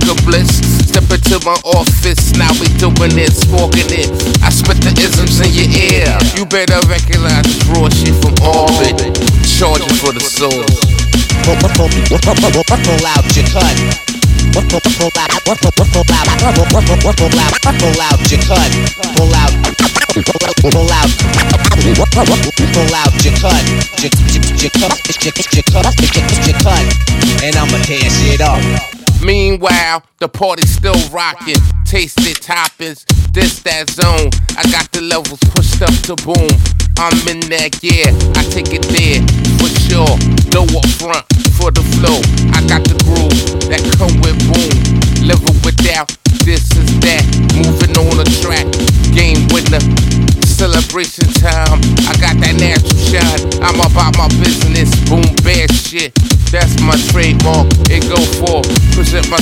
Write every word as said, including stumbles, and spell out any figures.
a bliss. Step into my office, now we doing it, smoking it. I spit the isms in your ear. You better recognize this raw shit from orbit. Charging for the soul. Pull out your cut. Pull out, pull out, pull out, pull out your cut. Pull out, pull out, pull out your cut. Your cut, your cut, your cut, and I'ma tear shit up. Meanwhile, the party's still rocking. Tasted toppings, this that zone. I got the levels pushed up to boom. I'm in that, yeah, I take it there for sure. Low up front for the flow. I got the groove that come with boom. Living without this is that. Moving on the track, game winner. Celebration time, I got that natural shine. I'm about my business, boom, bad shit. That's my trademark, it go for present my